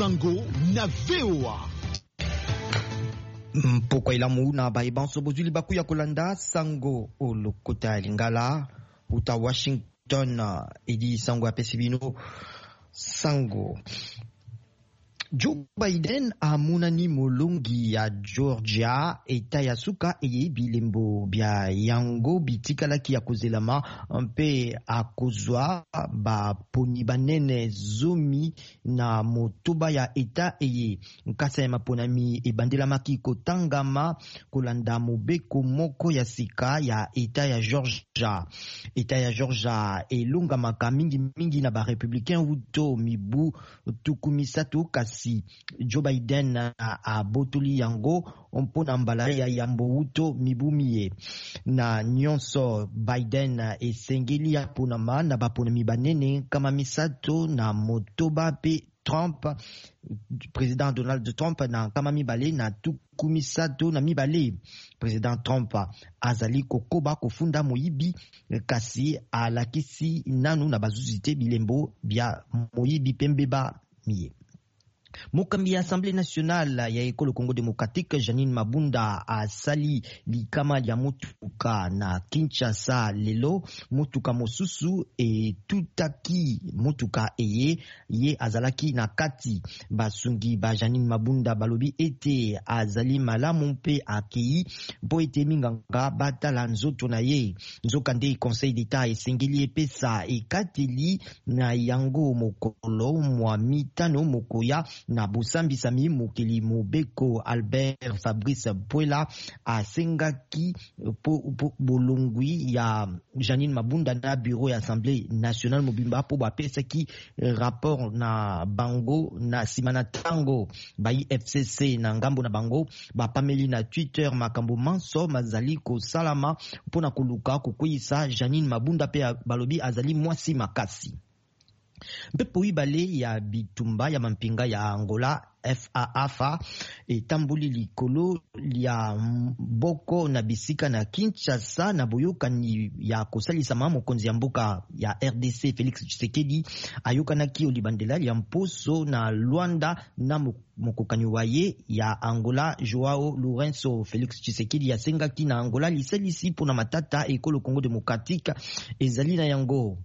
Sango na VOA. Mpoko ilamu na baibanso bozuli baku ya kolanda Sango olokota lingala uta Washington edi Sango apesi bino Sango. Joe Biden amunani molongi ya Georgia eta ya suka eye bilembo bya yango bitikalaki ya kozelama mpe akozwa ba poni banene zomi na motoba ya eta eye nkasa ya maponami ebandelamaki kotangama kolanda mobeko moko ya sika ya eta ya Georgia. Eta ya Georgia elongamaka mingi na ba républicain uto mibu tukumisatu kasi Joe Biden a botoli yango mpona mbala ya yambo uto mibumie na nyonso Biden esengeli ya ponama na baponami banene kama misato na motoba pe Trump, président Donald Trump na kama mibale na tuku misato na mibale. Président Trump azali kokoba kofunda moyibi kasi alakisi nanu na bazuzite bilembo bya moyibi pembeba mie. Mokambi ya Assemblée nationale ya ekolo Congo démocratique Janine Mabunda asali likama ya motuka na Kinshasa lelo motuka mosusu tutaki motuka eye ye azalaki na kati basungi ba Janine Mabunda balobi ete azali malamu mpe akei mpo ete minganga batala nzoto na ye nzokande Conseil d'État esengeli epesa ekateli na yango mokolo mwa mitano mokoya na bosambisami mokeli mobeko Albert Fabrice Puela asengaki bolongwi ya Janine Mabunda na bureau ya Assemblée nationale mobimba po bapesaki rapport na bango na simana tango bai FCC na ngambo na bango bapameli na Twitter makambo manso mazali kosalama mpona koluka kokweyisa Janine Mabunda pe balobi azali mwasi makasi. Mpepo ibale ya bitumba ya mampinga ya Angola FAAFA etambuli likolo ya boko na bisika na Kinshasa na boyokani ya kosalisa mokonzi ya mboka ya RDC Félix Tshisekedi ayokanaki olibandela ya mposo na Luanda na mokokani waye ya Angola Joao Lourenço. Félix Tshisekedi asengaki na Angola liselisi pona matata ekolo Congo démocratique ezali na yango.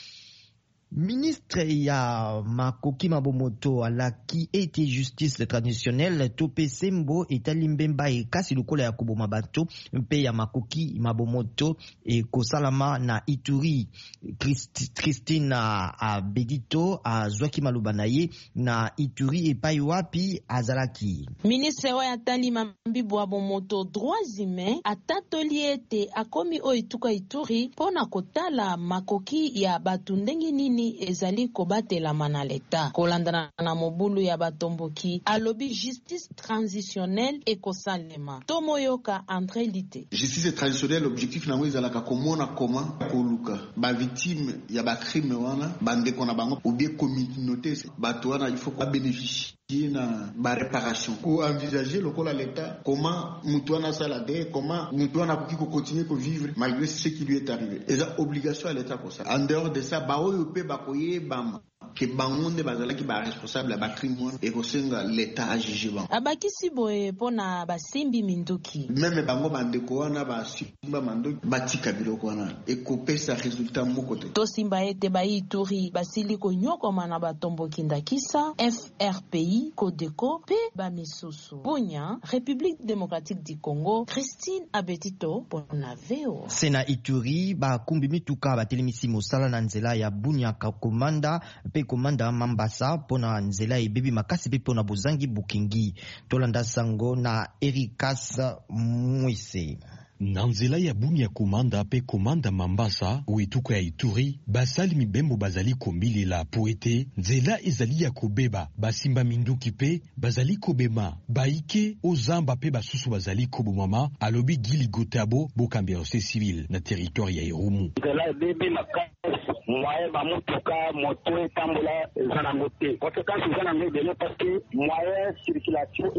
Ministre ya Makoki Mabomoto alaki ete justice traditionnelle tope sembo etali mbemba ekasi lokola ya koboma bato mpe ya Makoki Mabomoto ekosalama na Ituri. Christine Abedito azwaki maloba na ye na Ituri epai wapi azalaki. Ministre wa atali mambibu wa bomoto droits humains atatoli ete akomi oituka Ituri pona kotala makoki ya batu ndenge nini ezali kobatelama na leta kolandana na mobulu ya batomboki alobi justice transitionnelle ekosalema tomoyoka André Lite. Justice transitionnelle objectif nango ezalaka komona koma koluka ba victime ya ba crime wana bandeko na bango ou bien communauté bato wana il faut bénéficier na ba réparation ou envisager lokola l'état comment mutuana salade comment mutuana pour qu'il continue à vivre malgré ce qui lui est arrivé. Et ça obligation à l'état pour ça. En dehors de ça ba oyo pe ba koye bam ke bangonde bazalaki ba responsable ba crime et kosenga l'état a jugé ban. Abakisi boye pona basimbi minduki. Même bango bandeko wana ba simba mandoki batika biloko wana et kopesa résultat moko te. To simba ete ba Ituri basili ko nyoko mana batomboki ndakisa FRPI Kodeko pe bamisusu. Bunya République démocratique du Congo Christine Abetito pona veo. Sena Ituri ba kumbi mituka batelemisi mosala na nzela ya Bunya ka komanda pe komanda Mambasa pona nzela ebebi makasi pe pona bozangi bukingi. Tolanda Sango na Erikas Mwise. Na nzela ya Bunya komanda pe komanda Mambasa uituka ya Ituri basali mibembo bazali kombilela po ete nzela ezali ya kobeba basimba minduki pe bazali kobema baike ozamba pe basusu bazali kobomama alobi Gili Gotabo bokambi ya civil na territoire ya Irumu. Nzela ebebe makasi moyen ba motoka moto etambola zana mote conséquence zana mbele parce que moyen circulation